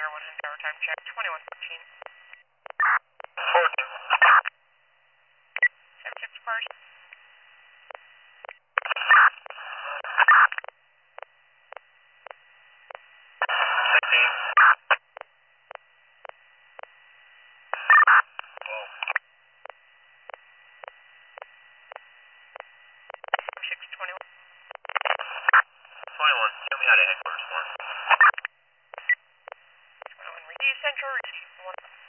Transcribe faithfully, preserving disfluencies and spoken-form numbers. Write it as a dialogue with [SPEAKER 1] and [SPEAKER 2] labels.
[SPEAKER 1] Tower, one hundred hour time check, twenty-one fourteen.
[SPEAKER 2] fourteen.
[SPEAKER 1] seven fifty parse.
[SPEAKER 2] fifteen.
[SPEAKER 1] six twenty-one.
[SPEAKER 2] twenty-one. Tell me how to headquarters one.
[SPEAKER 1] twenty-one, receive central, receive one.